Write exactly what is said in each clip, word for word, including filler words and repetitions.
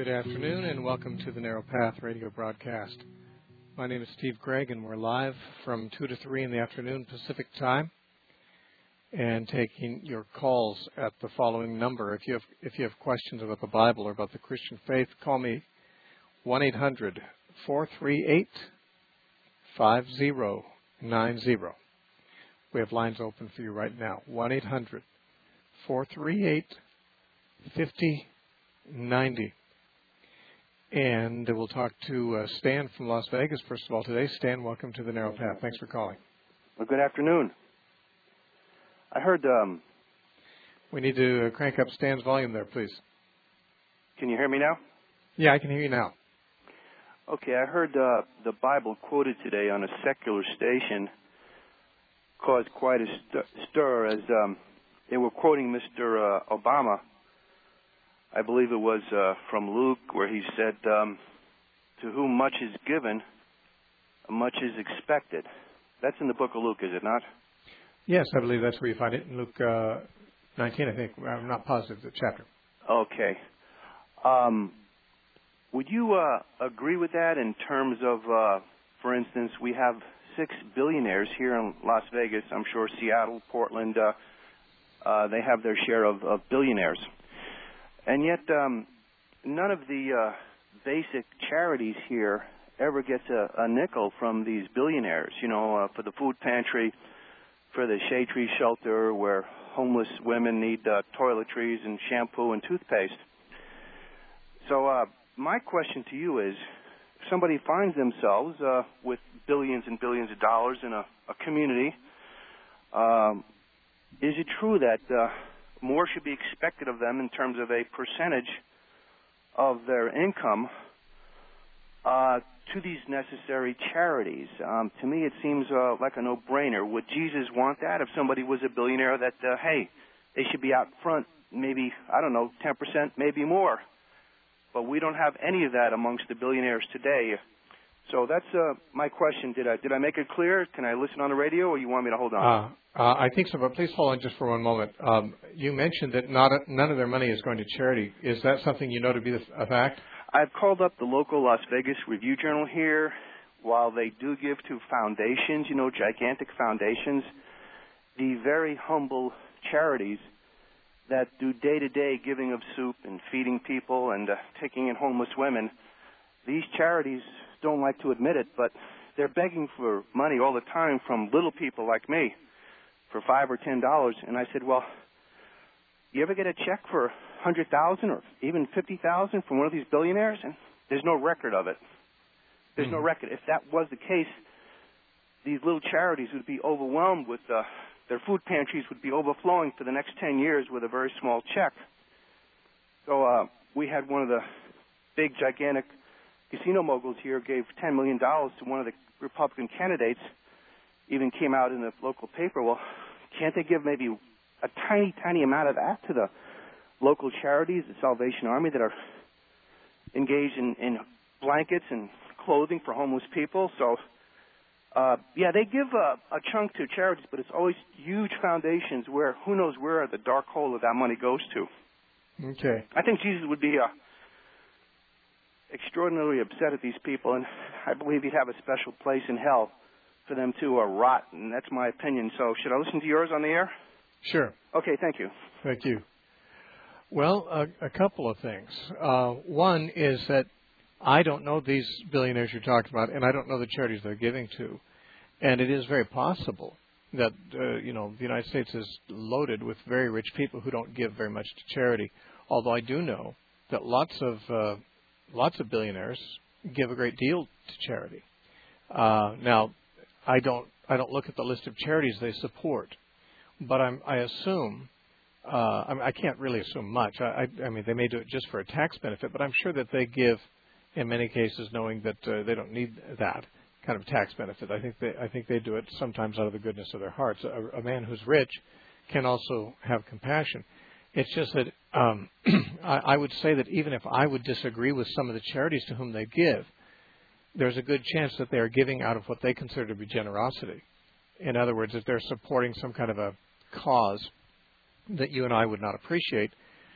Good afternoon and welcome to the Narrow Path radio broadcast. My name is Steve Gregg and we're live from two to three in the afternoon Pacific time and taking your calls at the following number. If you have if you have questions about the Bible or about the Christian faith, call me one eight hundred, four three eight, five zero nine zero. We have lines open for you right now. one eight hundred, four three eight, five zero nine zero. And we'll talk to uh, Stan from Las Vegas, first of all, today. Stan, welcome to the Narrow Path. Thanks for calling. Well, good afternoon. I heard... Um, we need to uh, crank up Stan's volume there, please. Can you hear me now? Yeah, I can hear you now. Okay, I heard uh, the Bible quoted today on a secular station caused quite a st- stir as um, they were quoting Mister Uh, Obama. I believe it was uh, from Luke, where he said, um, to whom much is given, much is expected. That's in the book of Luke, is it not? Yes, I believe that's where you find it, in Luke uh, nineteen, I think. I'm not positive the chapter. Okay. Um, would you uh, agree with that in terms of, uh, for instance, we have six billionaires here in Las Vegas. I'm sure Seattle, Portland, uh, uh, they have their share of, of billionaires. And yet, um, none of the uh, basic charities here ever gets a, a nickel from these billionaires, you know, uh, for the food pantry, for the shade tree shelter where homeless women need uh, toiletries and shampoo and toothpaste. So uh, my question to you is, if somebody finds themselves uh, with billions and billions of dollars in a, a community, um, is it true that... Uh, more should be expected of them in terms of a percentage of their income uh, to these necessary charities? Um, to me, it seems uh, like a no-brainer. Would Jesus want that if somebody was a billionaire that, uh, hey, they should be out front, maybe, I don't know, ten percent, maybe more? But we don't have any of that amongst the billionaires today. So that's uh, my question. Did I did I make it clear? Can I listen on the radio, or you want me to hold on? Uh, uh, I think so, but please hold on just for one moment. Um, you mentioned that not a, none of their money is going to charity. Is that something you know to be the, a fact? I've called up the local Las Vegas Review Journal here. While they do give to foundations, you know, gigantic foundations, the very humble charities that do day-to-day giving of soup and feeding people and uh, taking in homeless women, these charities don't like to admit it, but they're begging for money all the time from little people like me for five or ten dollars. And I said, well, you ever get a check for a hundred thousand or even fifty thousand from one of these billionaires? And there's no record of it. There's mm-hmm. no record. If that was the case, these little charities would be overwhelmed with uh, their food pantries would be overflowing for the next ten years with a very small check. So uh, we had one of the big, gigantic casino moguls here gave ten million dollars to one of the Republican candidates, even came out in the local paper. Well, can't they give maybe a tiny, tiny amount of that to the local charities, the Salvation Army, that are engaged in, in blankets and clothing for homeless people? So, uh, yeah, they give a, a chunk to charities, but it's always huge foundations where who knows where the dark hole of that money goes to. Okay. I think Jesus would be... Uh, extraordinarily upset at these people, and I believe he'd have a special place in hell for them to uh, rot, and that's my opinion. So should I listen to yours on the air? Sure. Okay, thank you. Thank you. Well, a, a couple of things. Uh, one is that I don't know these billionaires you're talking about, and I don't know the charities they're giving to, and it is very possible that, uh, you know, the United States is loaded with very rich people who don't give very much to charity, although I do know that lots of uh, Lots of billionaires give a great deal to charity. Uh, now, I don't I don't look at the list of charities they support, but I'm, I assume uh, I, mean, I can't really assume much. I, I, I mean, they may do it just for a tax benefit, but I'm sure that they give, in many cases, knowing that uh, they don't need that kind of tax benefit. I think they I think they do it sometimes out of the goodness of their hearts. A, a man who's rich can also have compassion. It's just that um, I, I would say that even if I would disagree with some of the charities to whom they give, there's a good chance that they are giving out of what they consider to be generosity. In other words, if they're supporting some kind of a cause that you and I would not appreciate,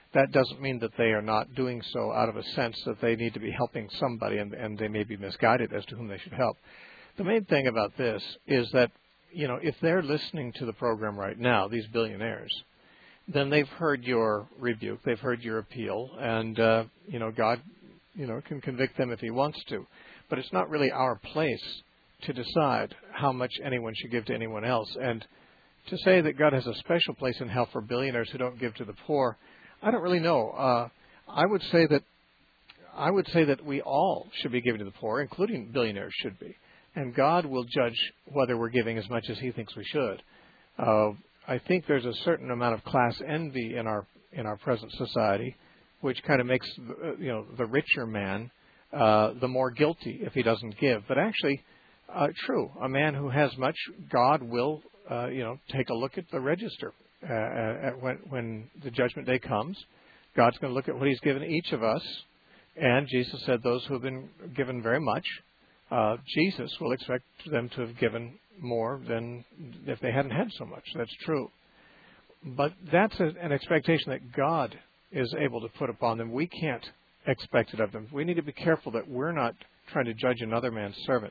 that doesn't mean that they are not doing so out of a sense that they need to be helping somebody, and, and they may be misguided as to whom they should help. The main thing about this is that, you know, if they're listening to the program right now, these billionaires, then they've heard your rebuke, they've heard your appeal, and, uh, you know, God, you know, can convict them if he wants to. But it's not really our place to decide how much anyone should give to anyone else. And to say that God has a special place in hell for billionaires who don't give to the poor, I don't really know. Uh, I would say that I would say that we all should be giving to the poor, including billionaires should be. And God will judge whether we're giving as much as he thinks we should. Uh, I think there's a certain amount of class envy in our in our present society, which kind of makes uh, you know the richer man uh, the more guilty if he doesn't give. But actually, uh, true, a man who has much, God will uh, you know take a look at the register uh, at when when the judgment day comes. God's going to look at what he's given each of us, and Jesus said those who have been given very much, uh, Jesus will expect them to have given more than if they hadn't had so much. That's true. But that's a, an expectation that God is able to put upon them. We can't expect it of them. We need to be careful that we're not trying to judge another man's servant.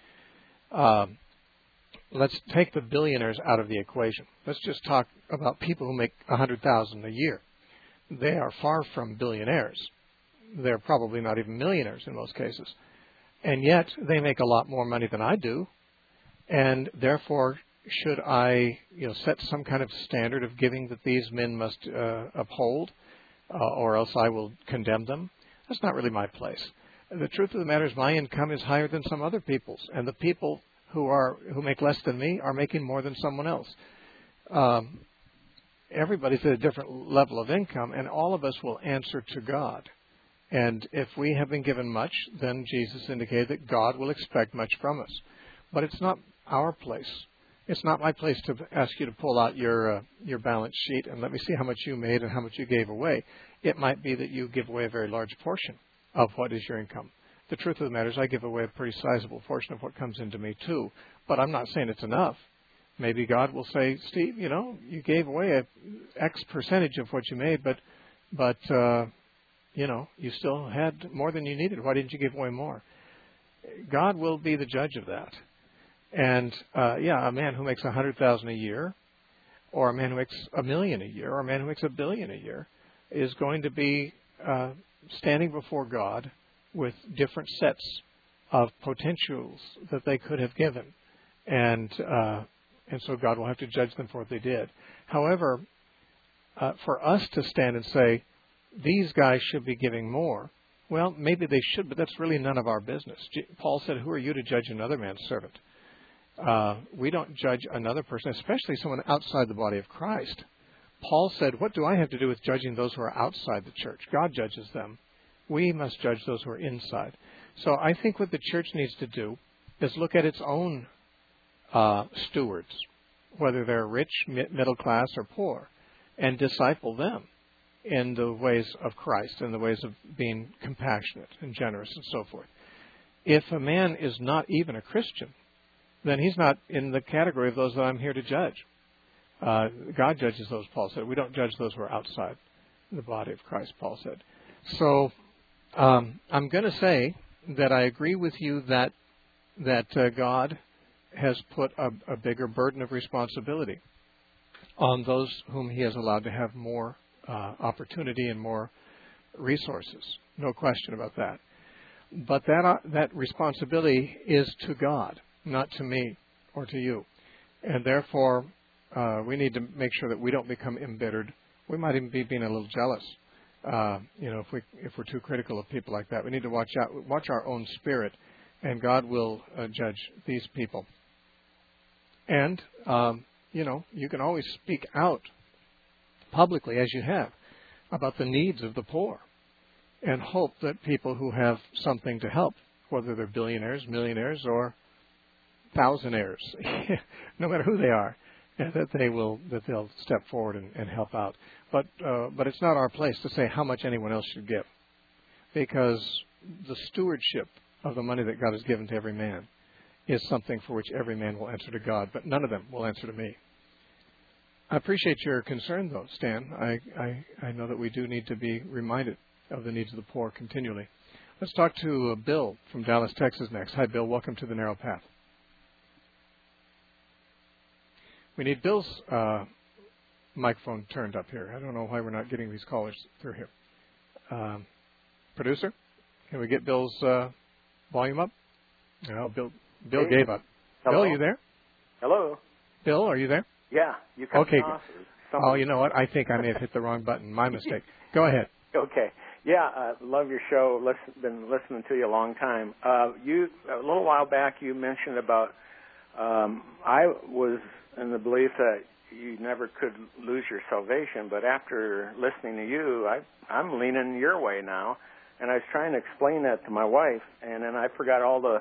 Um, let's take the billionaires out of the equation. Let's just talk about people who make one hundred thousand dollars a year. They are far from billionaires. They're probably not even millionaires in most cases. And yet they make a lot more money than I do. And therefore, should I, you know, set some kind of standard of giving that these men must uh, uphold, uh, or else I will condemn them? That's not really my place. The truth of the matter is, my income is higher than some other people's, and the people who are who make less than me are making more than someone else. Um, everybody's at a different level of income, and all of us will answer to God. And if we have been given much, then Jesus indicated that God will expect much from us. But it's not our place. It's not my place to ask you to pull out your uh, your balance sheet and let me see how much you made and how much you gave away. It might be that you give away a very large portion of what is your income. The truth of the matter is I give away a pretty sizable portion of what comes into me too. But I'm not saying it's enough. Maybe God will say, Steve, you know, you gave away a X percentage of what you made, but, but uh, you know, you still had more than you needed. Why didn't you give away more? God will be the judge of that. And, uh, yeah, a man who makes one hundred thousand dollars a year, or a man who makes a million a year, or a man who makes a billion a year, is going to be uh, standing before God with different sets of potentials that they could have given. And uh, and so God will have to judge them for what they did. However, uh, for us to stand and say, these guys should be giving more, well, maybe they should, but that's really none of our business. Paul said, who are you to judge another man's servant? Uh, we don't judge another person, especially someone outside the body of Christ. Paul said, what do I have to do with judging those who are outside the church? God judges them. We must judge those who are inside. So I think what the church needs to do is look at its own uh, stewards, whether they're rich, middle class, or poor, and disciple them in the ways of Christ, in the ways of being compassionate and generous and so forth. If a man is not even a Christian, then he's not in the category of those that I'm here to judge. Uh, God judges those, Paul said. We don't judge those who are outside the body of Christ, Paul said. So um, I'm going to say that I agree with you that that uh, God has put a, a bigger burden of responsibility on those whom he has allowed to have more uh, opportunity and more resources. No question about that. But that uh, that responsibility is to God, not to me or to you. And therefore, uh, we need to make sure that we don't become embittered. We might even be being a little jealous. Uh, you know, if we if we're too critical of people like that, we need to watch out, watch our own spirit, and God will uh, judge these people. And um, you know, you can always speak out publicly, as you have, about the needs of the poor, and hope that people who have something to help, whether they're billionaires, millionaires, or thousandaires, no matter who they are, that they will that they'll step forward and, and help out. But uh, but it's not our place to say how much anyone else should give, because the stewardship of the money that God has given to every man is something for which every man will answer to God, but none of them will answer to me. I appreciate your concern, though, Stan. I, I, I know that we do need to be reminded of the needs of the poor continually. Let's talk to uh, Bill from Dallas, Texas next. Hi, Bill. Welcome to the Narrow Path. We need Bill's uh, microphone turned up here. I don't know why we're not getting these callers through here. Um, producer, can we get Bill's uh, volume up? No, Bill. Bill hey. gave up. Hello? Bill, you there? Hello. Bill, are you there? Yeah, you cut okay. me off. Oh, you know what? I think I may have hit the wrong button. My mistake. Go ahead. Okay. Yeah, I uh, love your show. Listen, been listening to you a long time. Uh, you a little while back you mentioned about um, I was in the belief that you never could lose your salvation, but after listening to you, I, I'm leaning your way now, and I was trying to explain that to my wife, and then I forgot all the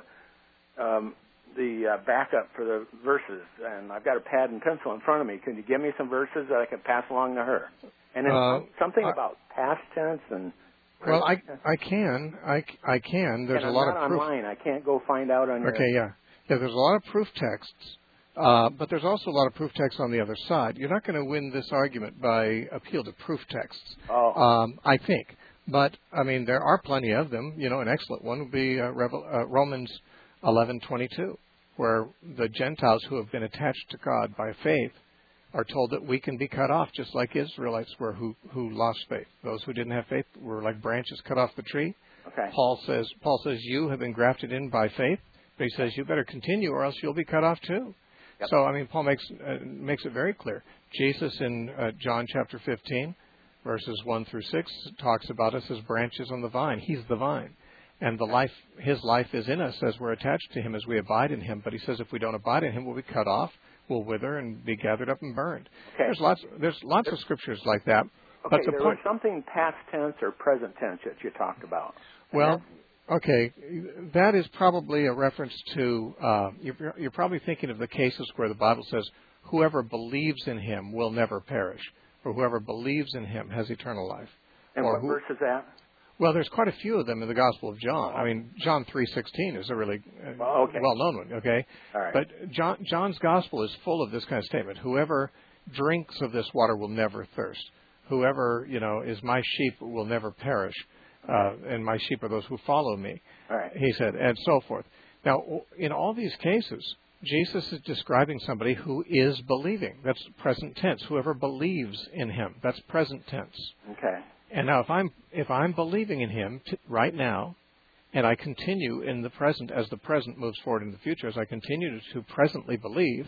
um, the uh, backup for the verses, and I've got a pad and pencil in front of me. Can you give me some verses that I can pass along to her? And then uh, something I, about past tense and well, I I can I, I can. There's and a I'm lot not of proof. online. I can't go find out on. Okay, your... yeah, yeah. There's a lot of proof texts, uh, but there's also a lot of proof texts on the other side. You're not going to win this argument by appeal to proof texts. Oh. Um, I think, but I mean there are plenty of them. You know, an excellent one would be uh, Revel, uh, Romans eleven twenty-two, where the Gentiles who have been attached to God by faith are told that we can be cut off just like Israelites were who, who lost faith. Those who didn't have faith were like branches cut off the tree. Okay. Paul says, Paul says you have been grafted in by faith, but he says you better continue or else you'll be cut off too. Yep. So, I mean, Paul makes uh, makes it very clear. Jesus in uh, John chapter fifteen, verses one through six, talks about us as branches on the vine. He's the vine. And the life, his life is in us as we're attached to him, as we abide in him. But he says if we don't abide in him, we'll be cut off. We'll wither and be gathered up and burned. Okay. There's lots. There's lots of scriptures like that. Okay, but the there point, was something past tense or present tense that you talked about. Well, okay, that is probably a reference to. Uh, you're, you're probably thinking of the cases where the Bible says, "Whoever believes in him will never perish," or "Whoever believes in him has eternal life." And or what who, verse is that? Well, there's quite a few of them in the Gospel of John. I mean, John three sixteen is a really uh, well, okay. well-known one, okay? All right. But John, John's Gospel is full of this kind of statement. Whoever drinks of this water will never thirst. Whoever, you know, is my sheep will never perish, uh, and my sheep are those who follow me, all right. he said, and so forth. Now, in all these cases, Jesus is describing somebody who is believing. That's present tense. Whoever believes in him, that's present tense. Okay. And now, if I'm if I'm believing in him t- right now, and I continue in the present as the present moves forward in the future, as I continue to presently believe,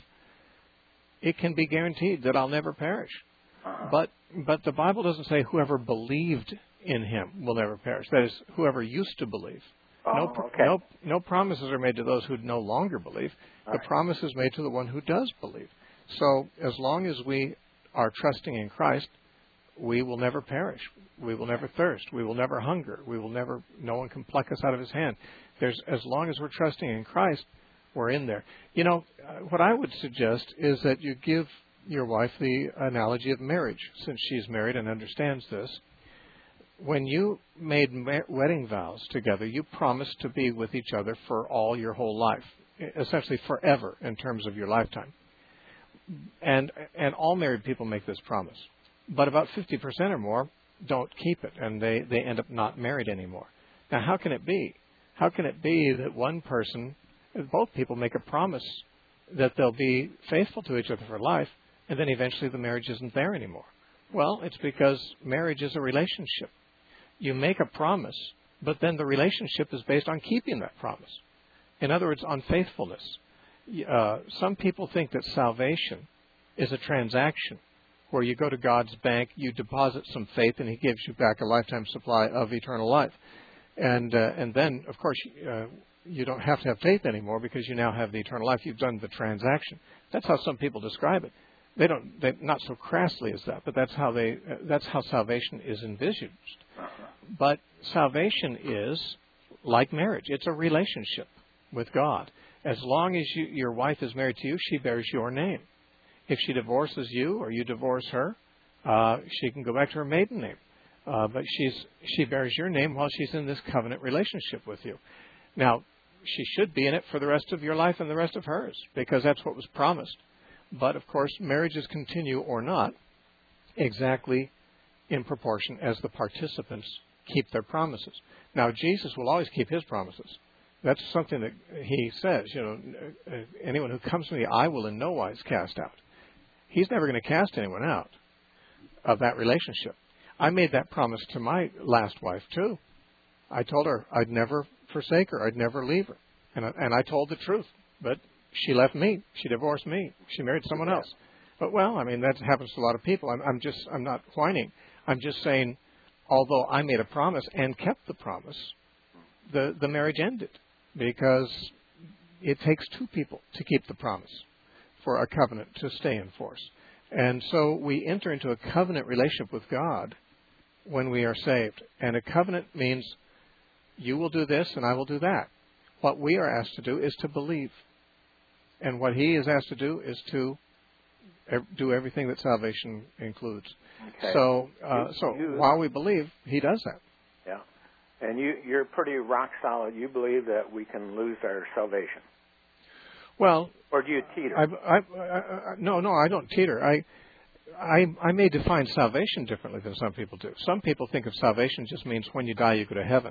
it can be guaranteed that I'll never perish. Uh-huh. But but the Bible doesn't say whoever believed in him will never perish. That is, whoever used to believe. Oh, no, okay. no, no promises are made to those who no longer believe. All the right. promise is made to the one who does believe. So as long as we are trusting in Christ, we will never perish. We will never thirst. We will never hunger. We will never, no one can pluck us out of his hand. There's, as long as we're trusting in Christ, we're in there. You know, uh, what I would suggest is that you give your wife the analogy of marriage, since she's married and understands this. When you made ma- wedding vows together, you promised to be with each other for all your whole life, essentially forever in terms of your lifetime. And and all married people make this promise. But about fifty percent or more don't keep it, and they, they end up not married anymore. Now, how can it be? How can it be that one person, both people make a promise that they'll be faithful to each other for life, and then eventually the marriage isn't there anymore? Well, it's because marriage is a relationship. You make a promise, but then the relationship is based on keeping that promise. In other words, on faithfulness. Uh, some people think that salvation is a transaction where you go to God's bank, you deposit some faith, and he gives you back a lifetime supply of eternal life. And uh, and then, of course, uh, you don't have to have faith anymore because you now have the eternal life. You've done the transaction. That's how some people describe it. They don't, they, not so crassly as that, but that's how they, uh, that's how salvation is envisaged. But salvation is like marriage. It's a relationship with God. As long as you, your wife is married to you, she bears your name. If she divorces you or you divorce her, uh, she can go back to her maiden name. Uh, but she's she bears your name while she's in this covenant relationship with you. Now, she should be in it for the rest of your life and the rest of hers, because that's what was promised. But, of course, marriages continue or not exactly in proportion as the participants keep their promises. Now, Jesus will always keep his promises. That's something that he says, you know, anyone who comes to me, I will in no wise cast out. He's never going to cast anyone out of that relationship. I made that promise to my last wife, too. I told her I'd never forsake her. I'd never leave her. And I, and I told the truth. But she left me. She divorced me. She married someone else. But, well, I mean, that happens to a lot of people. I'm, I'm just, I'm not whining. I'm just saying, although I made a promise and kept the promise, the, the marriage ended because it takes two people to keep the promise for a covenant to stay in force. And so we enter into a covenant relationship with God when we are saved. And a covenant means you will do this and I will do that. What we are asked to do is to believe. And what he is asked to do is to do everything that salvation includes. Okay. So, uh, you, so you, while we believe, he does that. Yeah. And you, you're pretty rock solid. You believe that we can lose our salvation. Well, or do you teeter? I, I, I, I, no, no, I don't teeter. I, I, I may define salvation differently than some people do. Some people think of salvation just means when you die you go to heaven.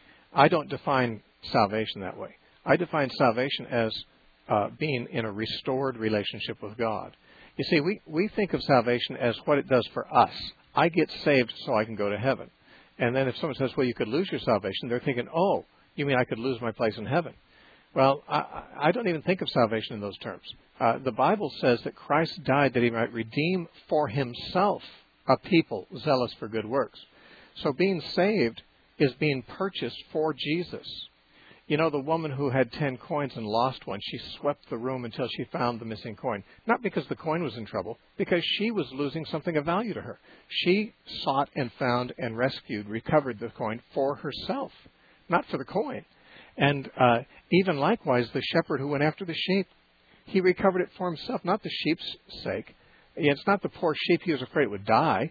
I don't define salvation that way. I define salvation as uh, being in a restored relationship with God. You see, we, we think of salvation as what it does for us. I get saved so I can go to heaven. And then if someone says, well, you could lose your salvation, they're thinking, oh, you mean I could lose my place in heaven? Well, I, I don't even think of salvation in those terms. Uh, the Bible says that Christ died that he might redeem for himself a people zealous for good works. So being saved is being purchased for Jesus. You know, the woman who had ten coins and lost one, she swept the room until she found the missing coin. Not because the coin was in trouble, because she was losing something of value to her. She sought and found and rescued, recovered the coin for herself, not for the coin. And uh, even likewise, the shepherd who went after the sheep, he recovered it for himself, not the sheep's sake. It's not the poor sheep he was afraid it would die.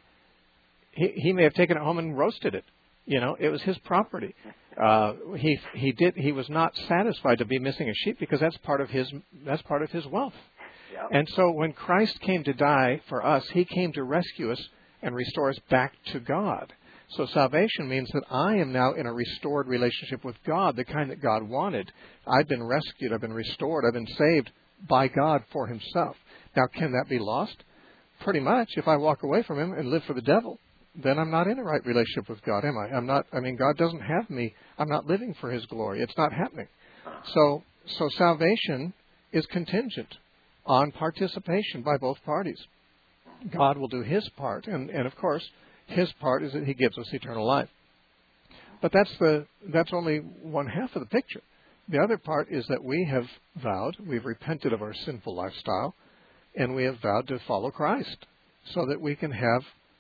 He, he may have taken it home and roasted it. You know, it was his property. Uh, he he did he was not satisfied to be missing a sheep because that's part of his that's part of his wealth. Yep. And so when Christ came to die for us, he came to rescue us and restore us back to God. So salvation means that I am now in a restored relationship with God, the kind that God wanted. I've been rescued, I've been restored, I've been saved by God for himself. Now, can that be lost? Pretty much. If I walk away from him and live for the devil, then I'm not in a right relationship with God, am I? I'm not, I mean, God doesn't have me. I'm not living for his glory. It's not happening. So, so salvation is contingent on participation by both parties. God will do his part, and, and of course, his part is that he gives us eternal life. But that's the that's only one half of the picture. The other part is that we have vowed, we've repented of our sinful lifestyle, and we have vowed to follow Christ so that we can have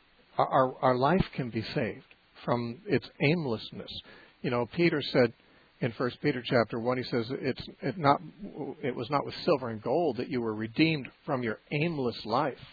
Our, our life can be saved from its aimlessness. You know, Peter said in First Peter chapter one, he says, it's it not it was not with silver and gold that you were redeemed from your aimless life,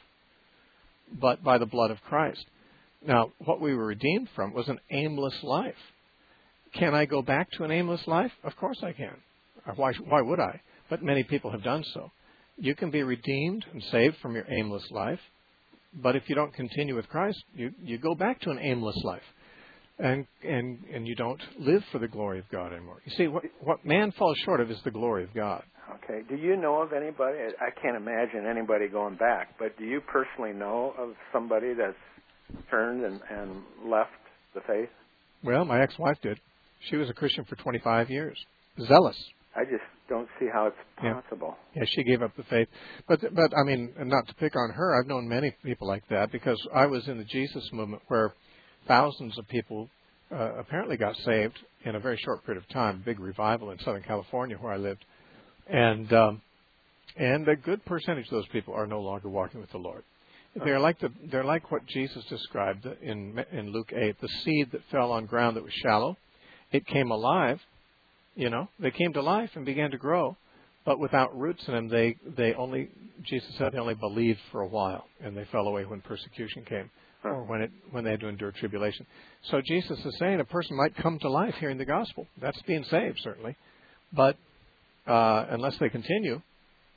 but by the blood of Christ. Now, what we were redeemed from was an aimless life. Can I go back to an aimless life? Of course I can. Why, why would I? But many people have done so. You can be redeemed and saved from your aimless life. But if you don't continue with Christ, you, you go back to an aimless life. And, and and you don't live for the glory of God anymore. You see, what, what man falls short of is the glory of God. Okay. Do you know of anybody? I can't imagine anybody going back. But do you personally know of somebody that's turned and, and left the faith? Well, my ex-wife did. She was a Christian for twenty-five years. Zealous. I just don't see how it's possible. Yeah, yeah, she gave up the faith. But, but I mean, not to pick on her, I've known many people like that because I was in the Jesus movement where thousands of people uh, apparently got saved in a very short period of time, big revival in Southern California where I lived. And um, and a good percentage of those people are no longer walking with the Lord. They're like the they're like what Jesus described in in Luke eight, the seed that fell on ground that was shallow. It came alive. You know, they came to life and began to grow, but without roots in them, they, they only, Jesus said, they only believed for a while, and they fell away when persecution came, or when it when they had to endure tribulation. So Jesus is saying a person might come to life hearing the gospel. That's being saved, certainly. But uh, unless they continue,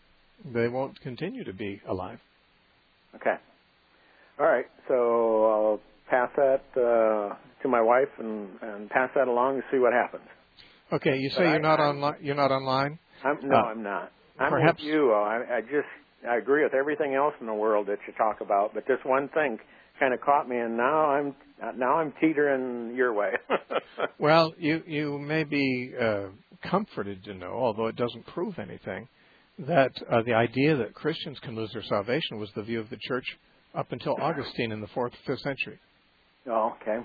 they won't continue to be alive. Okay. All right. So I'll pass that uh, to my wife and, and pass that along and see what happens. Okay. You say But you're I, not I'm, online. You're not online. I'm, no, uh, I'm not. I'm perhaps, with you. I, I just I agree with everything else in the world that you talk about, but this one thing kind of caught me, and now I'm now I'm teetering your way. well, you you may be uh, comforted to know, although it doesn't prove anything, that uh, the idea that Christians can lose their salvation was the view of the church up until Augustine in the fourth, fifth century. Oh, okay.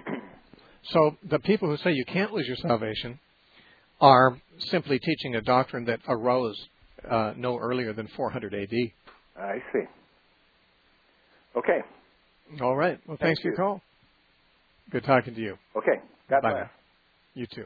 So the people who say you can't lose your salvation are simply teaching a doctrine that arose uh, no earlier than four hundred A D. I see. Okay. All right. Well, thanks Thank for your you. call. Good talking to you. Okay. God Bye bless. now. You too.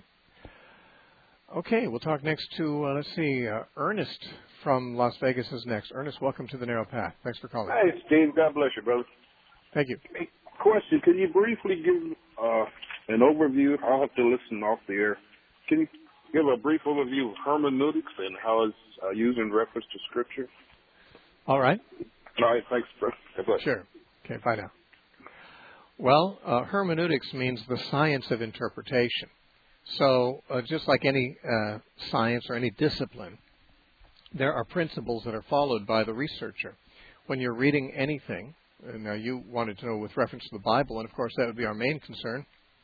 Okay, we'll talk next to, uh, let's see, uh, Ernest from Las Vegas is next. Ernest, welcome to the Narrow Path. Thanks for calling. Hi, Steve. God bless you, brother. Thank you. Hey, question, can you briefly give uh, an overview? I'll have to listen off the air. Can you give a brief overview of hermeneutics and how it's uh, used in reference to Scripture? All right. All right, thanks, brother. God bless. Sure. Okay, bye now. Well, uh, hermeneutics means the science of interpretation. So uh, just like any uh, science or any discipline, there are principles that are followed by the researcher. When you're reading anything, uh, now you wanted to know with reference to the Bible, and of course that would be our main concern,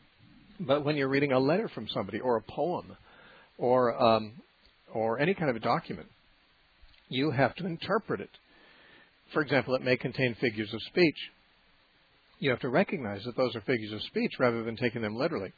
but when you're reading a letter from somebody or a poem or um, or any kind of a document, you have to interpret it. For example, it may contain figures of speech. You have to recognize that those are figures of speech rather than taking them literally.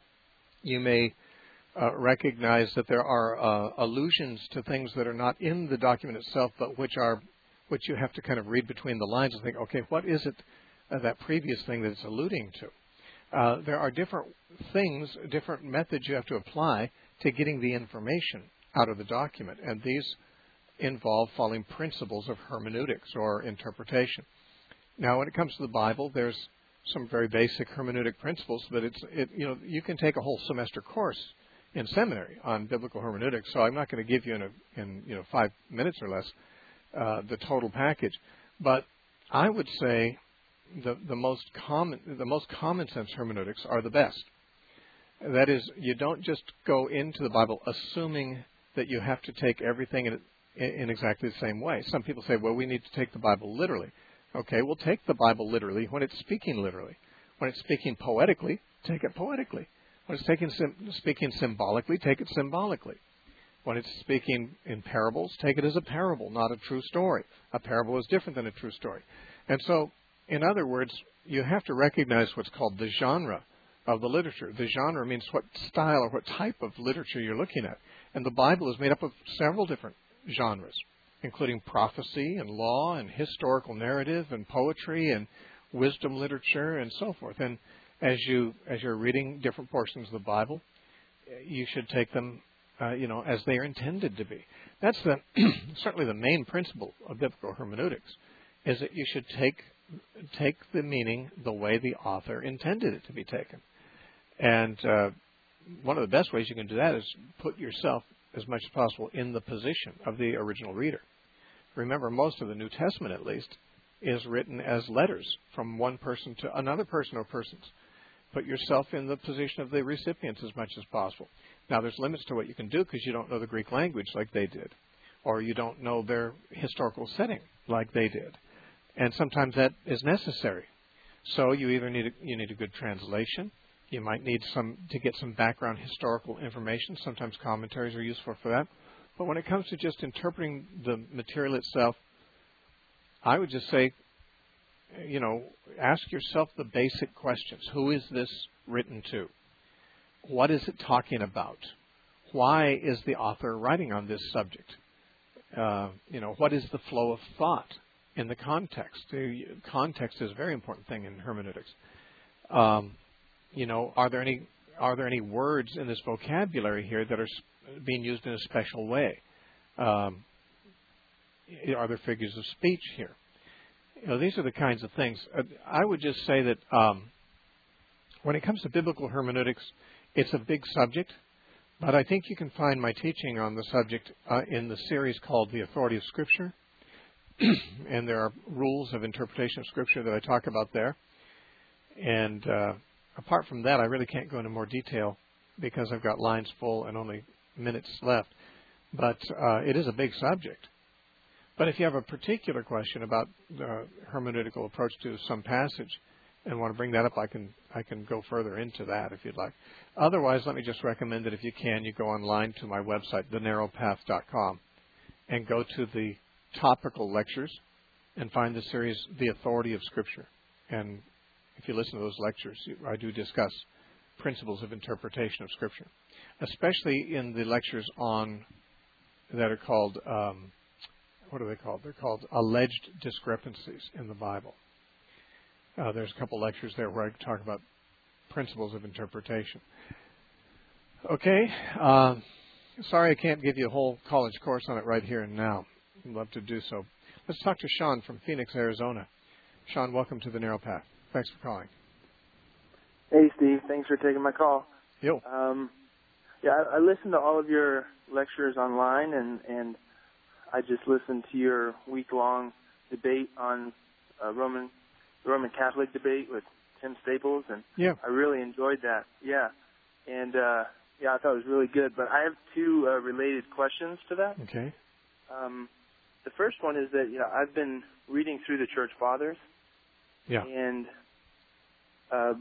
You may uh, recognize that there are uh, allusions to things that are not in the document itself, but which are which you have to kind of read between the lines and think, okay, what is it, uh, that previous thing that it's alluding to? Uh, there are different things, different methods you have to apply to getting the information out of the document, and these involve following principles of hermeneutics or interpretation. Now, when it comes to the Bible, there's some very basic hermeneutic principles, but it's it, you know you can take a whole semester course in seminary on biblical hermeneutics. So I'm not going to give you in a, in you know five minutes or less uh, the total package, but I would say the the most common the most common sense hermeneutics are the best. That is, you don't just go into the Bible assuming that you have to take everything in, in exactly the same way. Some people say, well, we need to take the Bible literally. Okay, we'll take the Bible literally when it's speaking literally. When it's speaking poetically, take it poetically. When it's taking, speaking symbolically, take it symbolically. When it's speaking in parables, take it as a parable, not a true story. A parable is different than a true story. And so, in other words, you have to recognize what's called the genre of the literature. The genre means what style or what type of literature you're looking at. And the Bible is made up of several different genres, including prophecy and law and historical narrative and poetry and wisdom literature and so forth. And as you as you're reading different portions of the Bible, you should take them, uh, you know, as they are intended to be. That's the certainly the main principle of biblical hermeneutics, is that you should take take the meaning the way the author intended it to be taken. And uh, one of the best ways you can do that is put yourself as much as possible in the position of the original reader. Remember, most of the New Testament, at least, is written as letters from one person to another person or persons. Put yourself in the position of the recipients as much as possible. Now, there's limits to what you can do because you don't know the Greek language like they did, or you don't know their historical setting like they did. And sometimes that is necessary. So you either need a, you need a good translation. You might need some to get some background historical information. Sometimes commentaries are useful for that. But when it comes to just interpreting the material itself, I would just say, you know, ask yourself the basic questions. Who is this written to? What is it talking about? Why is the author writing on this subject? Uh, you know, what is the flow of thought in the context? The context is a very important thing in hermeneutics. Um, you know, are there any are there any words in this vocabulary here that are being used in a special way? Um, are there figures of speech here? You know, these are the kinds of things. Uh, I would just say that um, when it comes to biblical hermeneutics, it's a big subject, But I think you can find my teaching on the subject uh, in the series called The Authority of Scripture. And there are rules of interpretation of Scripture that I talk about there. And uh, apart from that, I really can't go into more detail because I've got lines full and only minutes left. But uh, it is a big subject. But if you have a particular question about the hermeneutical approach to some passage and want to bring that up, I can I can go further into that if you'd like. Otherwise, let me just recommend that if you can, you go online to my website, the narrow path dot com, and go to the topical lectures and find the series, The Authority of Scripture. And if you listen to those lectures, I do discuss principles of interpretation of Scripture, especially in the lectures on that are called, um, what are they called? They're called alleged discrepancies in the Bible. Uh, there's a couple lectures there where I talk about principles of interpretation. Okay. Uh, sorry I can't give you a whole college course on it right here and now. I'd love to do so. Let's talk to Sean from Phoenix, Arizona. Sean, welcome to the Narrow Path. Thanks for calling. Hey, Steve. Thanks for taking my call. Yo. Um, yeah, I, I listened to all of your lectures online, and, and I just listened to your week-long debate on uh, Roman Roman Catholic debate with Tim Staples, and yeah. I really enjoyed that. Yeah, and uh, yeah, I thought it was really good. But I have two uh, related questions to that. Okay. Um, the first one is that you know I've been reading through the Church Fathers. Yeah. And uh,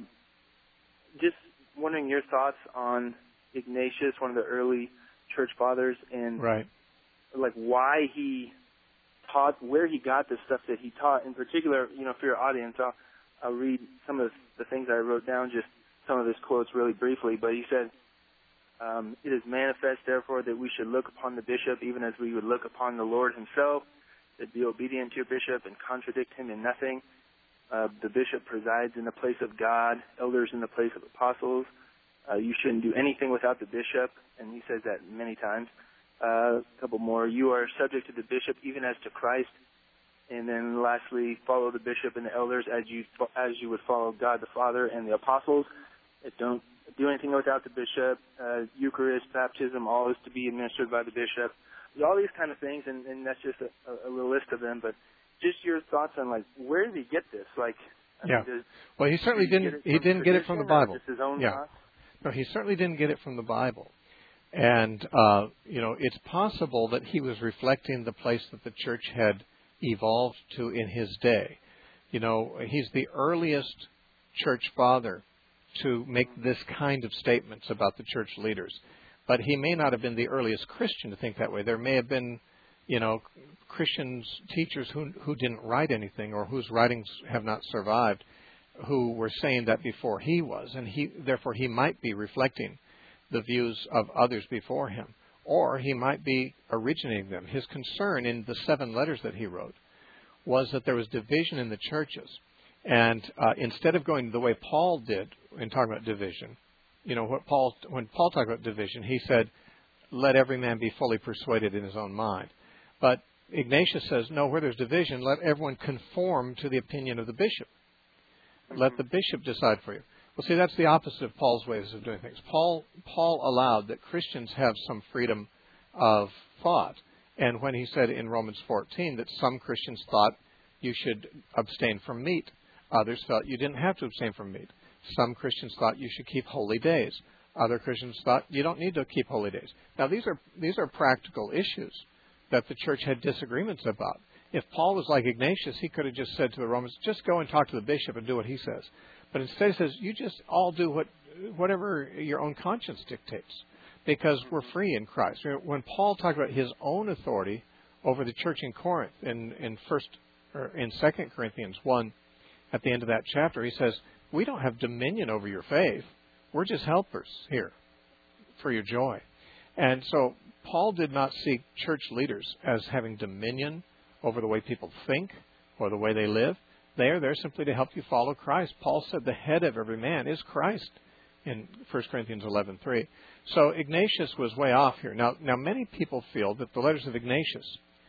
just wondering your thoughts on Ignatius, one of the early Church Fathers, and right. like why he taught, where he got the stuff that he taught. In particular, you know, for your audience, I'll, I'll read some of the things I wrote down, just some of his quotes really briefly. But he said, um, "It is manifest, therefore, that we should look upon the bishop even as we would look upon the Lord himself, that be obedient to your bishop and contradict him in nothing. Uh, the bishop presides in the place of God, elders in the place of apostles. Uh, you shouldn't do anything without the bishop," and he says that many times. Uh, a couple more. "You are subject to the bishop even as to Christ." And then lastly, "Follow the bishop and the elders as you as you would follow God the Father and the apostles. Don't do anything without the bishop. Uh, Eucharist, baptism, all is to be administered by the bishop." All these kind of things, and, and that's just a, a little list of them, but just your thoughts on, like, where did he get this? Like, I yeah. mean, does, well, he certainly didn't. He didn't get it from the Bible. His own yeah. thoughts? No, he certainly didn't get it from the Bible. And uh, you know, it's possible that he was reflecting the place that the church had evolved to in his day. You know, he's the earliest church father to make this kind of statements about the church leaders. But he may not have been the earliest Christian to think that way. There may have been, you know, Christians, teachers who who didn't write anything or whose writings have not survived, who were saying that before he was, and he therefore he might be reflecting the views of others before him, or he might be originating them. His concern in the seven letters that he wrote was that there was division in the churches, and uh, instead of going the way Paul did in talking about division, you know, what Paul when Paul talked about division, he said, "Let every man be fully persuaded in his own mind." But Ignatius says, no, where there's division, let everyone conform to the opinion of the bishop. Let the bishop decide for you. Well, see, that's the opposite of Paul's ways of doing things. Paul Paul allowed that Christians have some freedom of thought. And when he said in Romans fourteen that some Christians thought you should abstain from meat, others felt you didn't have to abstain from meat. Some Christians thought you should keep holy days. Other Christians thought you don't need to keep holy days. Now, these are these are practical issues that the church had disagreements about. If Paul was like Ignatius, he could have just said to the Romans, just go and talk to the bishop and do what he says. But instead he says, you just all do what whatever your own conscience dictates, because we're free in Christ. When Paul talked about his own authority over the church in Corinth in, in first or in Second Corinthians one, at the end of that chapter, he says, we don't have dominion over your faith. We're just helpers here for your joy. And so Paul did not see church leaders as having dominion over the way people think or the way they live. They are there simply to help you follow Christ. Paul said the head of every man is Christ in First Corinthians eleven three. So Ignatius was way off here. Now, now many people feel that the letters of Ignatius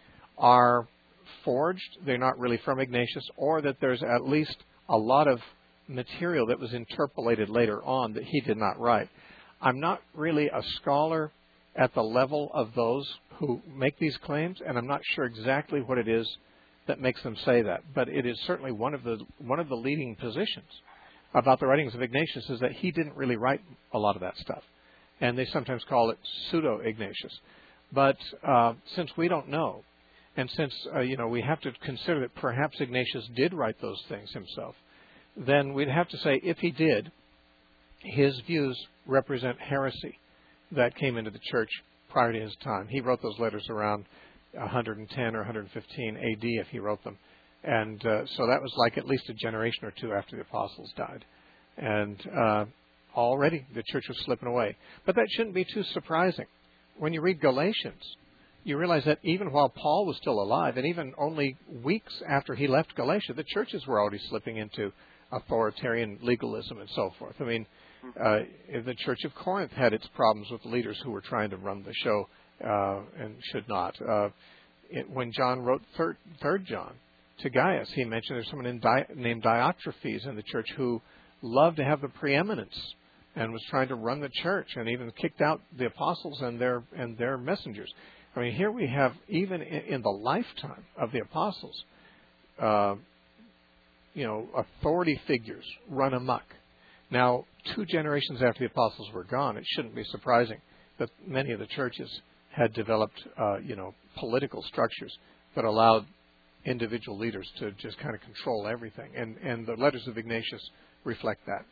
are forged. They're not really from Ignatius, or that there's at least a lot of material that was interpolated later on that he did not write. I'm not really a scholar at the level of those who make these claims, and I'm not sure exactly what it is that makes them say that. But it is certainly one of the one of the leading positions about the writings of Ignatius is that he didn't really write a lot of that stuff, and they sometimes call it pseudo-Ignatius. But uh, since we don't know, and since uh, you know we have to consider that perhaps Ignatius did write those things himself, then we'd have to say if he did, his views represent heresy that came into the church prior to his time. He wrote those letters around one hundred ten or one hundred fifteen A D if he wrote them. And uh, so that was like at least a generation or two after the apostles died. And uh, already the church was slipping away. But that shouldn't be too surprising. When you read Galatians, you realize that even while Paul was still alive, and even only weeks after he left Galatia, the churches were already slipping into authoritarian legalism and so forth. I mean, uh, the Church of Corinth had its problems with leaders who were trying to run the show uh, and should not. Uh, it, when John wrote third, third John to Gaius, he mentioned there's someone in Di- named Diotrephes in the church who loved to have the preeminence and was trying to run the church and even kicked out the apostles and their and their messengers. I mean, here we have, even in, in the lifetime of the apostles, uh, you know, authority figures run amok. Now, two generations after the apostles were gone, it shouldn't be surprising that many of the churches had developed, uh, you know, political structures that allowed individual leaders to just kind of control everything. And, and the letters of Ignatius reflect that.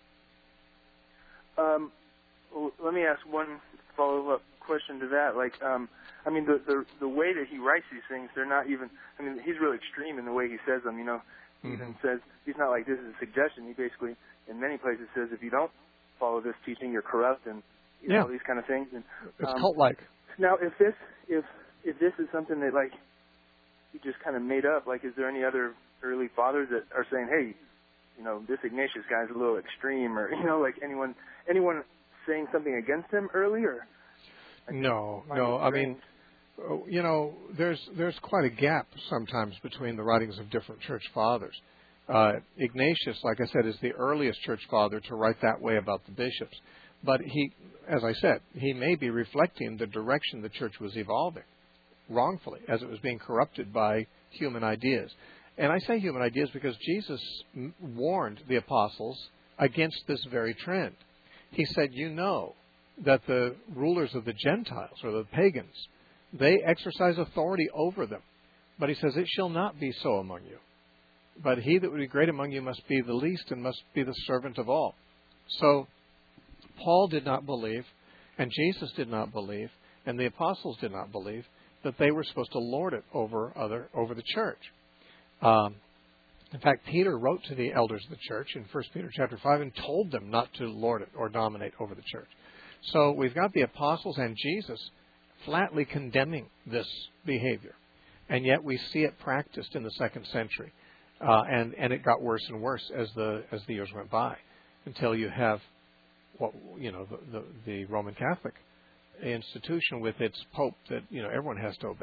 Um, well, let me ask one follow-up question to that. Like, um, I mean, the, the the way that he writes these things, they're not even, I mean, he's really extreme in the way he says them, you know. He Mm-hmm. even says, he's not like this is a suggestion. He basically, in many places, says if you don't follow this teaching, you're corrupt, and you yeah. know, these kind of things. And it's um, cult-like. Now, if this, if if this is something that like he just kind of made up, like, is there any other early fathers that are saying, hey, you know, this Ignatius guy's a little extreme, or you know, like anyone anyone saying something against him early, or? No, no. I mean, you know, there's there's quite a gap sometimes between the writings of different church fathers. Uh, Ignatius, like I said, is the earliest church father to write that way about the bishops. But he, as I said, he may be reflecting the direction the church was evolving wrongfully as it was being corrupted by human ideas. And I say human ideas because Jesus m- warned the apostles against this very trend. He said, you know that the rulers of the Gentiles, or the pagans, they exercise authority over them. But he says, it shall not be so among you. But he that would be great among you must be the least and must be the servant of all. So Paul did not believe, and Jesus did not believe, and the apostles did not believe that they were supposed to lord it over other over the church. Um, in fact, Peter wrote to the elders of the church in First Peter chapter five and told them not to lord it or dominate over the church. So we've got the apostles and Jesus flatly condemning this behavior, and yet we see it practiced in the second century, uh, and and it got worse and worse as the as the years went by, until you have what you know the the, the Roman Catholic institution with its pope that you know everyone has to obey.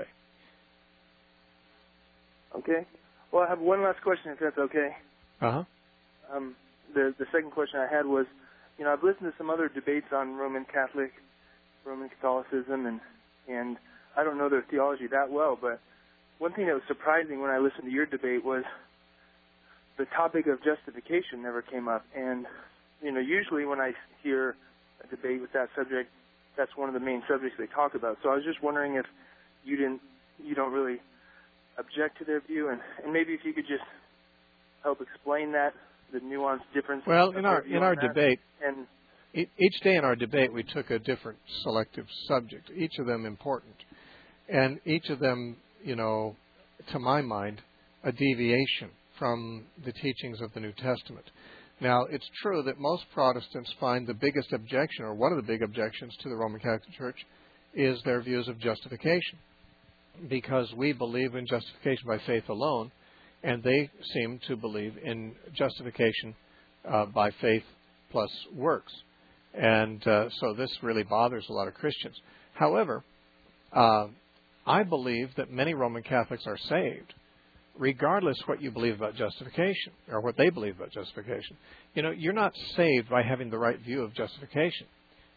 Okay. Well, I have one last question, if that's okay. Uh huh. Um, the the second question I had was, you know, I've listened to some other debates on Roman Catholic, Roman Catholicism, and and I don't know their theology that well, but one thing that was surprising when I listened to your debate was the topic of justification never came up. And, you know, usually when I hear a debate with that subject, that's one of the main subjects they talk about. So I was just wondering if you didn't, you don't really object to their view, and, and maybe if you could just help explain that, the nuanced difference. Well, in our in our debate, and each day in our debate we took a different selective subject, each of them important, and each of them, you know, to my mind, a deviation from the teachings of the New Testament. Now, it's true that most Protestants find the biggest objection, or one of the big objections to the Roman Catholic Church, is their views of justification, because we believe in justification by faith alone, and they seem to believe in justification uh, by faith plus works. And uh, so this really bothers a lot of Christians. However, uh, I believe that many Roman Catholics are saved, regardless what you believe about justification, or what they believe about justification. You know, you're not saved by having the right view of justification.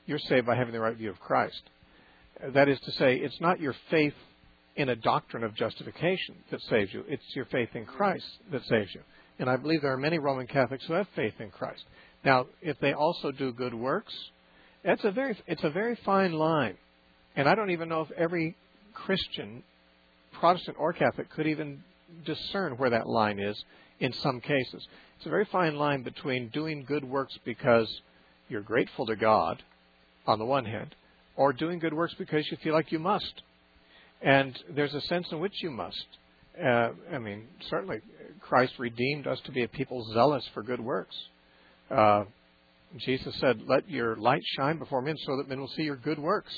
you're saved by having the right view of Christ. That is to say, it's not your faith in a doctrine of justification that saves you. It's your faith in Christ that saves you. And I believe there are many Roman Catholics who have faith in Christ. Now, if they also do good works, that's a very, it's a very fine line. And I don't even know if every Christian, Protestant or Catholic, could even discern where that line is in some cases. It's a very fine line between doing good works because you're grateful to God, on the one hand, or doing good works because you feel like you must. And there's a sense in which you must. Uh, I mean, certainly Christ redeemed us to be a people zealous for good works. Uh, Jesus said, let your light shine before men so that men will see your good works.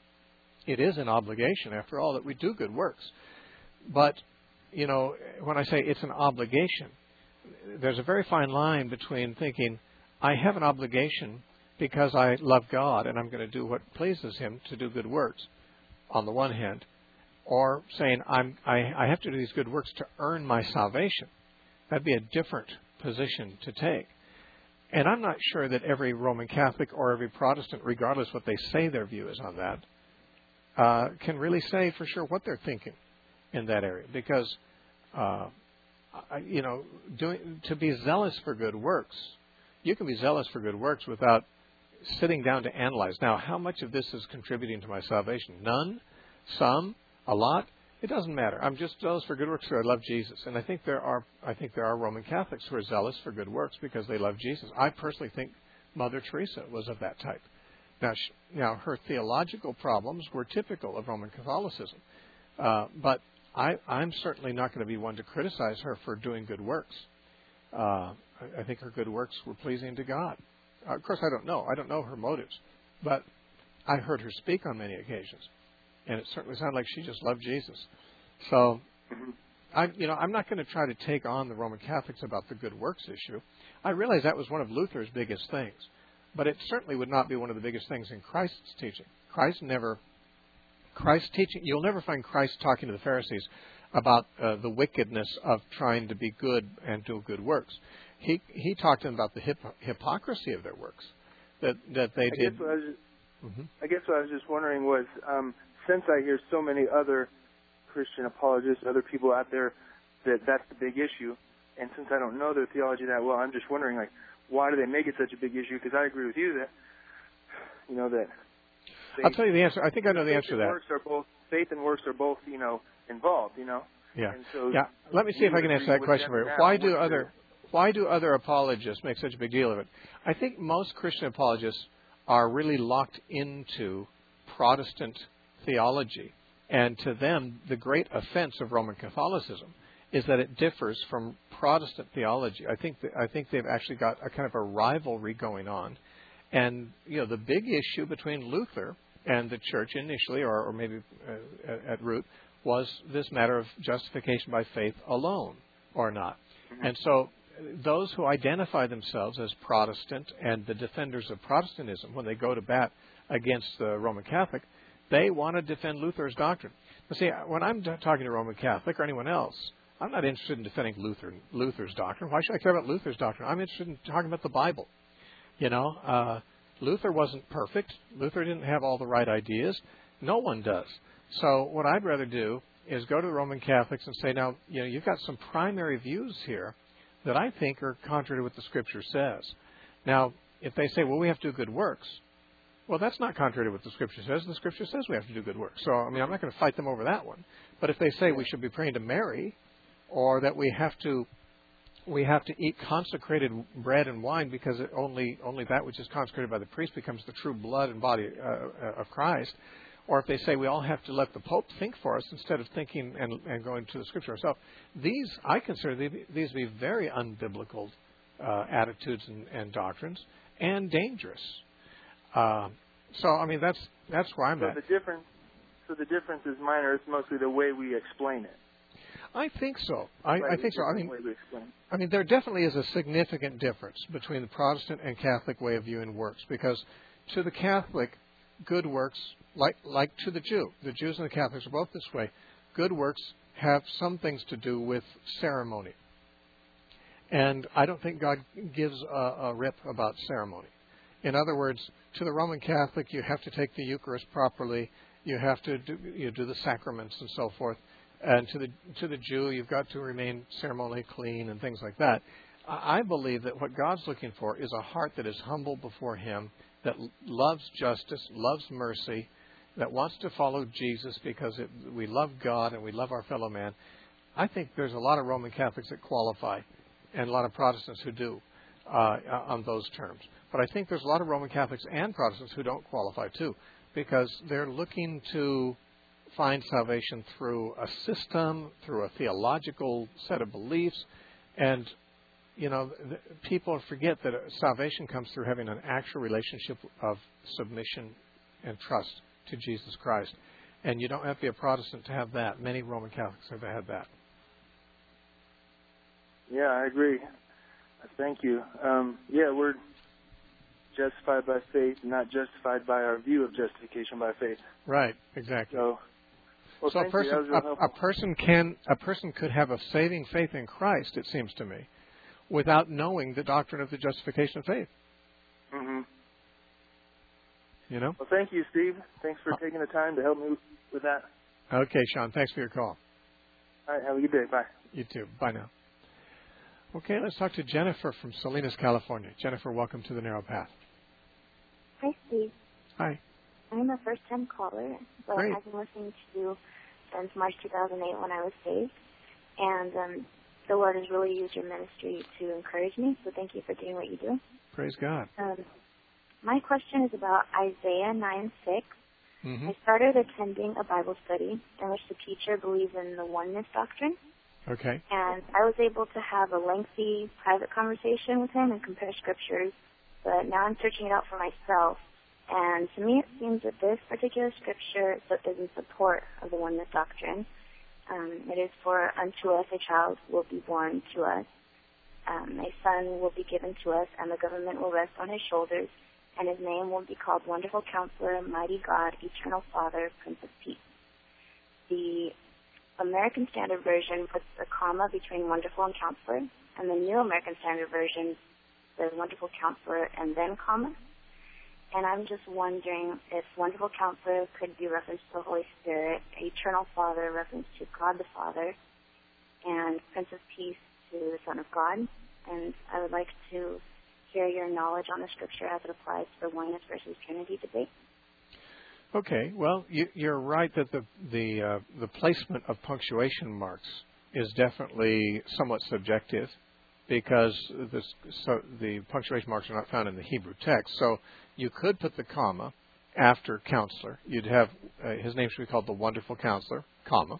It is an obligation, after all, that we do good works. But, you know, when I say it's an obligation, there's a very fine line between thinking, I have an obligation because I love God and I'm going to do what pleases Him to do good works, on the one hand, or saying I'm, I, I have to do these good works to earn my salvation. That'd be a different position to take. And I'm not sure that every Roman Catholic or every Protestant, regardless what they say their view is on that, uh, can really say for sure what they're thinking in that area. Because, uh, you know, doing, to be zealous for good works, you can be zealous for good works without sitting down to analyze. Now, how much of this is contributing to my salvation? None? Some? A lot? It doesn't matter. I'm just zealous for good works because I love Jesus. And I think there are I think there are Roman Catholics who are zealous for good works because they love Jesus. I personally think Mother Teresa was of that type. Now, she, now her theological problems were typical of Roman Catholicism. Uh, but I, I'm certainly not going to be one to criticize her for doing good works. Uh, I, I think her good works were pleasing to God. Uh, of course, I don't know. I don't know her motives. But I heard her speak on many occasions. And it certainly sounded like she just loved Jesus. So, I, you know, I'm not going to try to take on the Roman Catholics about the good works issue. I realize that was one of Luther's biggest things. But it certainly would not be one of the biggest things in Christ's teaching. Christ never, Christ's teaching, you'll never find Christ talking to the Pharisees about uh, the wickedness of trying to be good and do good works. He he talked to them about the hip, hypocrisy of their works, that that they I did. Guess what I, was just, mm-hmm. I guess what I was just wondering was, um, since I hear so many other Christian apologists, other people out there, that that's the big issue, and since I don't know their theology that well, I'm just wondering, like, why do they make it such a big issue? Because I agree with you that, you know, that. Faith, I'll tell you the answer. I think I know the answer to that. Works are both, faith and works are both, you know, involved, you know. Yeah. And so yeah. Let me see if I can answer that question for you. Why do other Why do other apologists make such a big deal of it? I think most Christian apologists are really locked into Protestant theology. And to them, the great offense of Roman Catholicism is that it differs from Protestant theology. I think that, I think they've actually got a kind of a rivalry going on. And, you know, the big issue between Luther and the church initially, or, or maybe uh, at, at root, was this matter of justification by faith alone or not. Mm-hmm. And so those who identify themselves as Protestant and the defenders of Protestantism, when they go to bat against the Roman Catholic, they want to defend Luther's doctrine. But see, when I'm talking to a Roman Catholic or anyone else, I'm not interested in defending Luther, Luther's doctrine. Why should I care about Luther's doctrine? I'm interested in talking about the Bible. You know, uh, Luther wasn't perfect. Luther didn't have all the right ideas. No one does. So what I'd rather do is go to the Roman Catholics and say, now, you know, you've got some primary views here that I think are contrary to what the Scripture says. Now, if they say, well, we have to do good works, well, that's not contrary to what the Scripture says. The Scripture says we have to do good works. So, I mean, I'm not going to fight them over that one. But if they say we should be praying to Mary, or that we have to we have to eat consecrated bread and wine because it only only that which is consecrated by the priest becomes the true blood and body uh, of Christ, or if they say we all have to let the Pope think for us instead of thinking and, and going to the Scripture ourselves, these, I consider these to be very unbiblical uh, attitudes and, and doctrines, and dangerous. Uh, so, I mean, that's that's where I'm so at. The difference, so the difference is minor. It's mostly the way we explain it. I think so. I, I think so. I mean, I mean, there definitely is a significant difference between the Protestant and Catholic way of viewing works, because to the Catholic, good works, like like to the Jew, the Jews and the Catholics are both this way, good works have some things to do with ceremony. And I don't think God gives a, a rip about ceremony. In other words, to the Roman Catholic, you have to take the Eucharist properly. You have to do, you do the sacraments and so forth. And to the to the Jew, you've got to remain ceremonially clean and things like that. I believe that what God's looking for is a heart that is humble before Him, that loves justice, loves mercy, that wants to follow Jesus because it, we love God and we love our fellow man. I think there's a lot of Roman Catholics that qualify, and a lot of Protestants who do uh, on those terms. But I think there's a lot of Roman Catholics and Protestants who don't qualify too, because they're looking to find salvation through a system, through a theological set of beliefs, and you know, people forget that salvation comes through having an actual relationship of submission and trust to Jesus Christ. And you don't have to be a Protestant to have that. Many Roman Catholics have had that. Yeah, I agree. Thank you. Um, yeah, we're justified by faith, not justified by our view of justification by faith. Right, exactly. So, well, so a person, a, a person can, a person could have a saving faith in Christ, it seems to me, without knowing the doctrine of the justification of faith. Mm-hmm. You know? Well, thank you, Steve. Thanks for taking the time to help me with that. Okay, Sean. Thanks for your call. All right. Have a good day. Bye. You too. Bye now. Okay, let's talk to Jennifer from Salinas, California. Jennifer, welcome to the Narrow Path. Hi, Steve. Hi. I'm a first-time caller, but Great. I've been listening to you since March two thousand eight when I was saved. And um, the Lord has really used your ministry to encourage me, so thank you for doing what you do. Praise God. Um, my question is about Isaiah nine six. Mm-hmm. I started attending a Bible study in which the teacher believes in the oneness doctrine. Okay. And I was able to have a lengthy private conversation with him and compare scriptures, but now I'm searching it out for myself. And to me it seems that this particular scripture is in support of the oneness doctrine. Um, it is for unto us a child will be born to us. Um, a son will be given to us, and the government will rest on his shoulders, and his name will be called Wonderful Counselor, Mighty God, Eternal Father, Prince of Peace. The American Standard Version puts a comma between Wonderful and Counselor, and the New American Standard Version says Wonderful Counselor and then comma. And I'm just wondering if Wonderful Counselor could be reference to the Holy Spirit, Eternal Father reference to God the Father, and Prince of Peace to the Son of God. And I would like to hear your knowledge on the Scripture as it applies to the oneness versus Trinity debate. Okay. Well, you, you're right that the the uh, the placement of punctuation marks is definitely somewhat subjective, because this, so the punctuation marks are not found in the Hebrew text. So you could put the comma after counselor. You'd have uh, his name should be called the Wonderful Counselor, comma.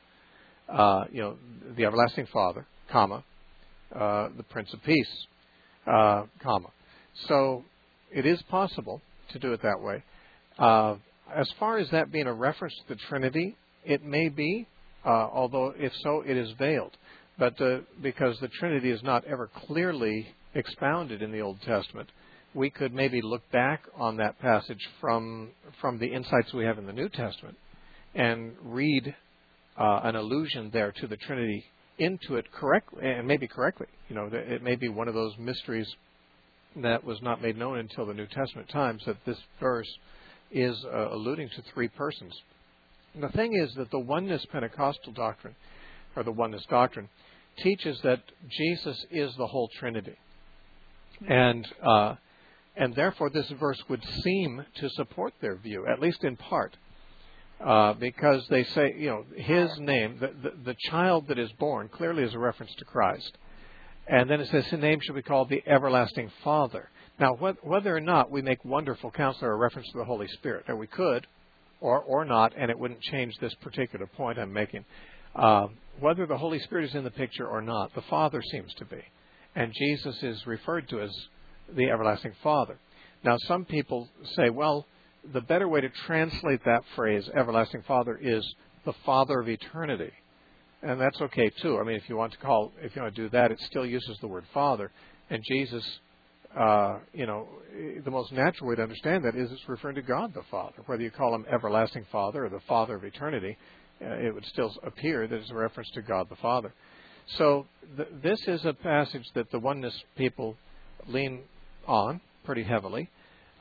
Uh, you know, the Everlasting Father, comma. Uh, the Prince of Peace, uh, comma. So it is possible to do it that way. Uh, as far as that being a reference to the Trinity, it may be, uh, although if so, it is veiled. But uh, because the Trinity is not ever clearly expounded in the Old Testament, we could maybe look back on that passage from from the insights we have in the New Testament and read uh, an allusion there to the Trinity into it correctly, and maybe correctly. You know, it may be one of those mysteries that was not made known until the New Testament times, that this verse is uh, alluding to three persons. And the thing is that the oneness Pentecostal doctrine, or the oneness doctrine, teaches that Jesus is the whole Trinity. And uh, and therefore this verse would seem to support their view, at least in part, uh, because they say, you know, his name, the, the, the child that is born, clearly is a reference to Christ. And then it says his name shall be called the Everlasting Father. Now, wh- whether or not we make Wonderful Counselor a reference to the Holy Spirit, or we could, or or not, and it wouldn't change this particular point I'm making, uh, whether the Holy Spirit is in the picture or not, the Father seems to be. And Jesus is referred to as the Everlasting Father. Now, some people say, well, the better way to translate that phrase, Everlasting Father, is the Father of eternity. And that's okay, too. I mean, if you want to call, if you want to do that, it still uses the word Father. And Jesus, uh, you know, the most natural way to understand that is it's referring to God the Father. Whether you call him Everlasting Father or the Father of eternity, uh, it would still appear that it's a reference to God the Father. So th- this is a passage that the oneness people lean on pretty heavily.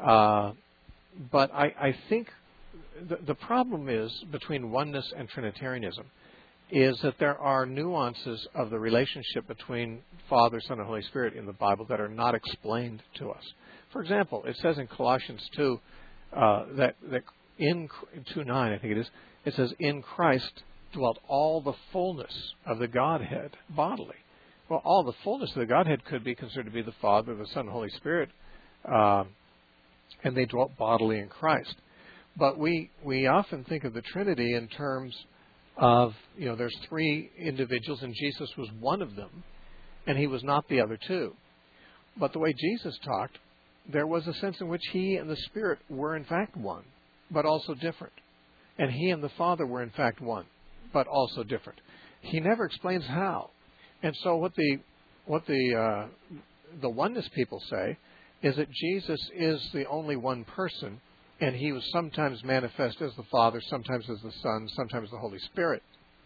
Uh, but I, I think the, the problem is between oneness and Trinitarianism is that there are nuances of the relationship between Father, Son, and Holy Spirit in the Bible that are not explained to us. For example, it says in Colossians two uh, that, that in two nine, I think it is, it says, in Christ dwelt all the fullness of the Godhead bodily. Well, all the fullness of the Godhead could be considered to be the Father, the Son, and Holy Spirit, um, and they dwelt bodily in Christ. But we, we often think of the Trinity in terms of, you know, there's three individuals and Jesus was one of them, and he was not the other two. But the way Jesus talked, there was a sense in which he and the Spirit were in fact one, but also different. And he and the Father were in fact one, but also different. He never explains how. And so what the what the uh, the oneness people say is that Jesus is the only one person, and he was sometimes manifest as the Father, sometimes as the Son, sometimes the Holy Spirit.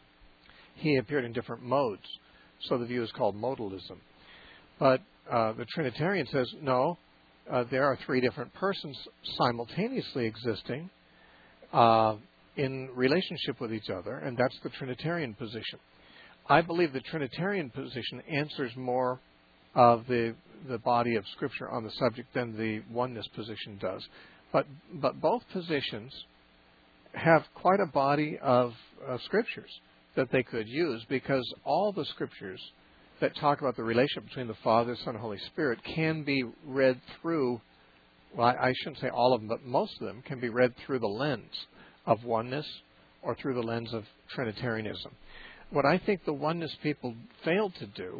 He appeared in different modes, so the view is called modalism. But uh, the Trinitarian says, no, uh, there are three different persons simultaneously existing uh, in relationship with each other, and that's the Trinitarian position. I believe the Trinitarian position answers more of the the body of Scripture on the subject than the oneness position does. But but both positions have quite a body of uh, Scriptures that they could use, because all the Scriptures that talk about the relationship between the Father, Son, and Holy Spirit can be read through, well, I, I shouldn't say all of them, but most of them can be read through the lens of oneness or through the lens of Trinitarianism. What I think the oneness people failed to do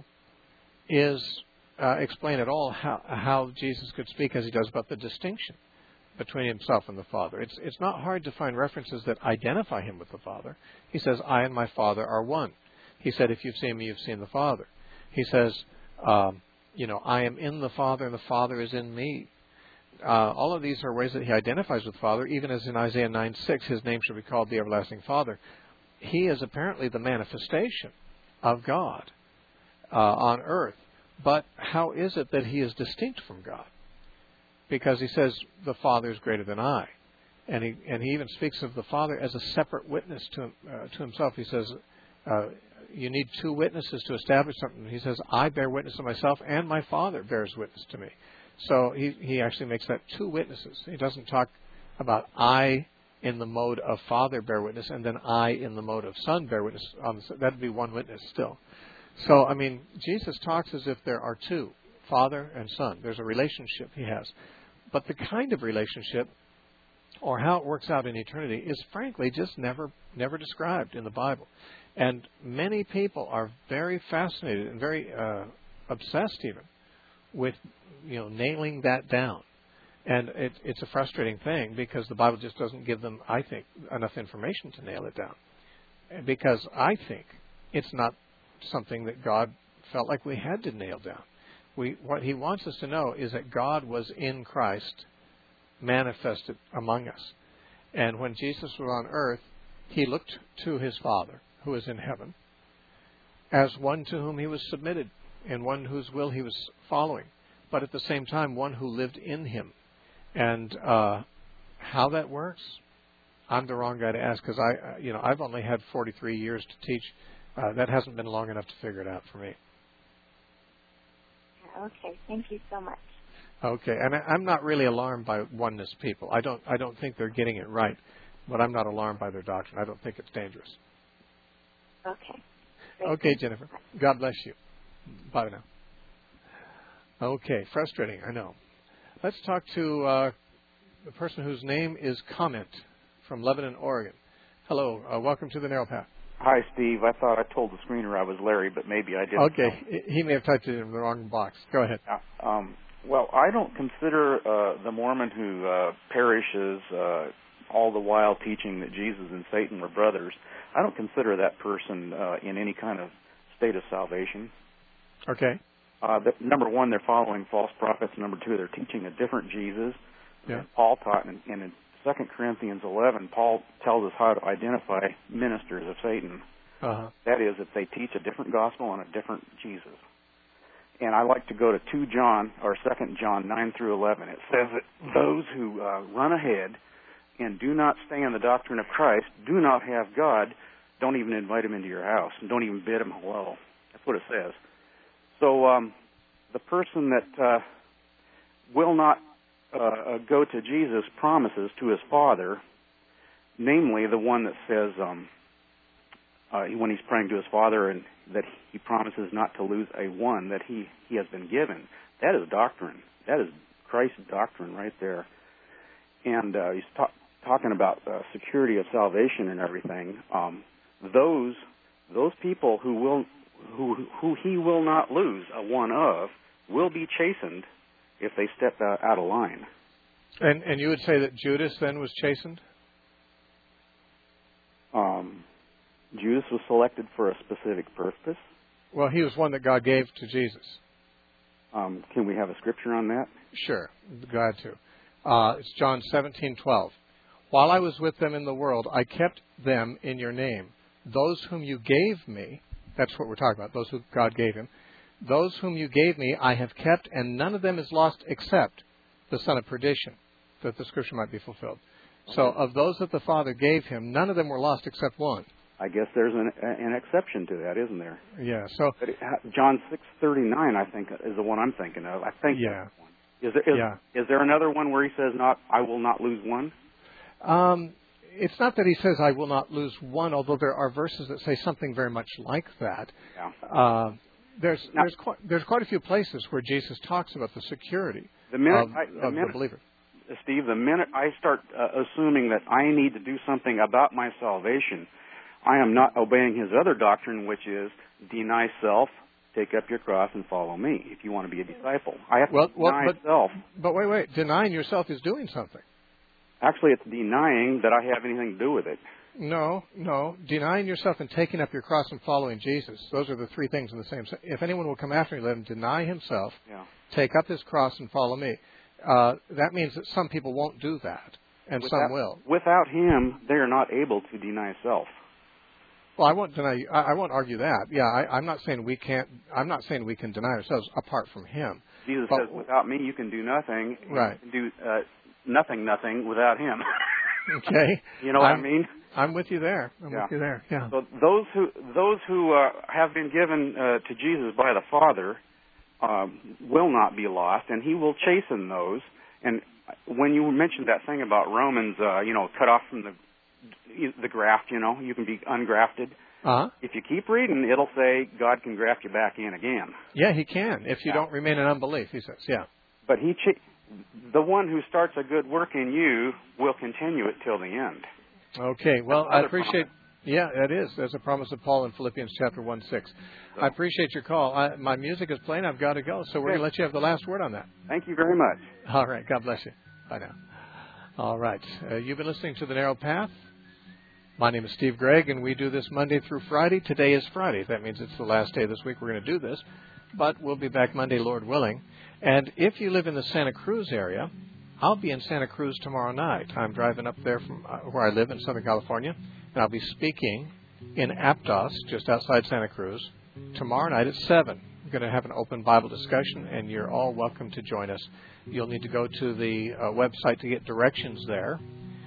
is uh, explain at all how, how Jesus could speak as he does about the distinction between himself and the Father. It's it's not hard to find references that identify him with the Father. He says, I and my Father are one. He said, if you've seen me, you've seen the Father. He says, um, you know, I am in the Father and the Father is in me. Uh, all of these are ways that he identifies with the Father, even as in Isaiah nine six, his name shall be called the Everlasting Father. He is apparently the manifestation of God uh, on earth. But how is it that he is distinct from God? Because he says, the Father is greater than I. And he and he even speaks of the Father as a separate witness to, uh, to himself. He says, uh, you need two witnesses to establish something. He says, I bear witness of myself, and my Father bears witness to me. So he, he actually makes that two witnesses. He doesn't talk about I in the mode of Father bear witness, and then I in the mode of Son bear witness. Um, that would be one witness still. So, I mean, Jesus talks as if there are two, Father and Son. There's a relationship he has. But the kind of relationship, or how it works out in eternity, is frankly just never never described in the Bible. And many people are very fascinated and very uh, obsessed even with, you know, nailing that down. And it, it's a frustrating thing, because the Bible just doesn't give them, I think, enough information to nail it down. Because I think it's not something that God felt like we had to nail down. We, what he wants us to know is that God was in Christ, manifested among us. And when Jesus was on earth, he looked to his Father, who is in heaven, as one to whom he was submitted and one whose will he was following, but at the same time, one who lived in him. And uh, how that works, I'm the wrong guy to ask, because I, you know, I've only had forty-three years to teach. Uh, that hasn't been long enough to figure it out for me. Okay, thank you so much. Okay, and I, I'm not really alarmed by oneness people. I don't, I don't think they're getting it right, but I'm not alarmed by their doctrine. I don't think it's dangerous. Okay. Great. Okay, Jennifer. God bless you. Bye now. Okay, frustrating, I know. Let's talk to uh, the person whose name is Comment from Lebanon, Oregon. Hello, uh, welcome to the Narrow Path. Hi, Steve. I thought I told the screener I was Larry, but maybe I didn't. Okay, he may have typed it in the wrong box. Go ahead. Uh, um, well, I don't consider uh, the Mormon who uh, perishes uh, all the while teaching that Jesus and Satan were brothers. I don't consider that person uh, in any kind of state of salvation. Okay. Uh, the, number one, they're following false prophets. Number two, they're teaching a different Jesus yeah. than Paul taught. And, and in Second Corinthians eleven, Paul tells us how to identify ministers of Satan. Uh-huh. That is, if they teach a different gospel and a different Jesus. And I like to go to two John, or Second John nine through eleven. It says that those who uh, run ahead and do not stay in the doctrine of Christ, do not have God, don't even invite him into your house, and don't even bid him hello. That's what it says. So um, the person that uh, will not uh, go to Jesus promises to his Father, namely the one that says um, uh, when he's praying to his Father and that he promises not to lose a one that he, he has been given. That is doctrine. That is Christ's doctrine right there. And uh, he's ta- talking about uh, security of salvation and everything. Um, those those people who will who who he will not lose a one of will be chastened if they step out, out of line. And and you would say that Judas then was chastened? Um, Judas was selected for a specific purpose. Well, he was one that God gave to Jesus. Um, can we have a scripture on that? Sure, glad to. Uh, it's John seventeen twelve. While I was with them in the world, I kept them in your name. Those whom you gave me, that's what we're talking about, those who God gave him. Those whom you gave me I have kept, and none of them is lost except the son of perdition, that the scripture might be fulfilled. So of those that the Father gave him, none of them were lost except one. I guess there's an, an exception to that, isn't there? Yeah. So but it, John six thirty-nine, I think, is the one I'm thinking of. I think. Yeah. That's one. Is there is, yeah. is there another one where he says, "Not, I will not lose one"? Um, it's not that he says, "I will not lose one," although there are verses that say something very much like that. Yeah. Uh, there's now, there's quite, there's quite a few places where Jesus talks about the security the minute of, I, the, of minute, the believer. Steve, the minute I start uh, assuming that I need to do something about my salvation, I am not obeying his other doctrine, which is deny self, take up your cross, and follow me if you want to be a disciple. I have well, to deny well, but, self. But wait, wait. Denying yourself is doing something. Actually, it's denying that I have anything to do with it. No, no. Denying yourself and taking up your cross and following Jesus. Those are the three things in the same. If anyone will come after me, let him deny himself, yeah. take up his cross, and follow me. Uh, that means that some people won't do that, and without, some will. Without him, they are not able to deny self. Well, I won't deny. I, I won't argue that. Yeah, I, I'm not saying we can't. I'm not saying we can deny ourselves apart from him. Jesus but, says, "Without me, you can do nothing. Right. You can do uh, nothing, nothing without him." Okay. You know what I'm, I mean? I'm with you there. I'm yeah. with you there. Yeah. So those who those who uh, have been given uh, to Jesus by the Father um, will not be lost, and He will chasten those. And when you mentioned that thing about Romans, uh, you know, cut off from the the graft, you know, you can be ungrafted. Uh-huh. If you keep reading, it'll say God can graft you back in again. Yeah, He can if you yeah. don't remain in unbelief. He says, yeah. But He, ch- the one who starts a good work in you, will continue it till the end. Okay. Well, I appreciate. Promise. Yeah, it is. There's a promise of Paul in Philippians chapter one six. So. I appreciate your call. I, my music is playing. I've got to go, so we're going to let you have the last word on that. Thank you very much. All right. God bless you. Bye now. All right. Uh, you've been listening to The Narrow Path. My name is Steve Gregg, and we do this Monday through Friday. Today is Friday. That means it's the last day this week we're going to do this. But we'll be back Monday, Lord willing. And if you live in the Santa Cruz area, I'll be in Santa Cruz tomorrow night. I'm driving up there from uh, where I live in Southern California, and I'll be speaking in Aptos, just outside Santa Cruz, tomorrow night at seven. We're going to have an open Bible discussion, and you're all welcome to join us. You'll need to go to the uh, website to get directions there.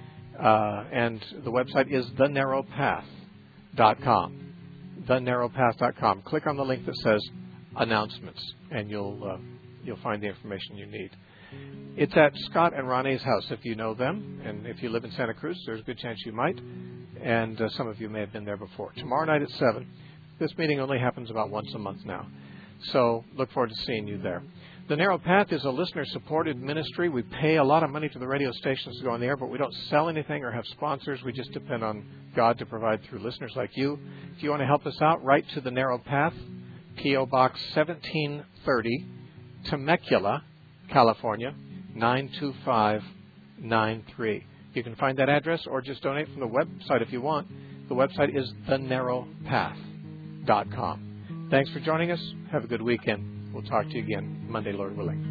Uh, and the website is the narrow path dot com. the narrow path dot com. Click on the link that says announcements, and you'll uh, you'll find the information you need. It's at Scott and Ronnie's house, if you know them. And if you live in Santa Cruz, there's a good chance you might. And uh, some of you may have been there before. Tomorrow night at seven. This meeting only happens about once a month now. So look forward to seeing you there. The Narrow Path is a listener-supported ministry. We pay a lot of money to the radio stations to go on the air, but we don't sell anything or have sponsors. We just depend on God to provide through listeners like you. If you want to help us out, write to The Narrow Path, P O Box seventeen thirty, Temecula, California, nine two five nine three. You can find that address or just donate from the website if you want. The website is the narrow path dot com. Thanks for joining us. Have a good weekend. We'll talk to you again Monday, Lord willing.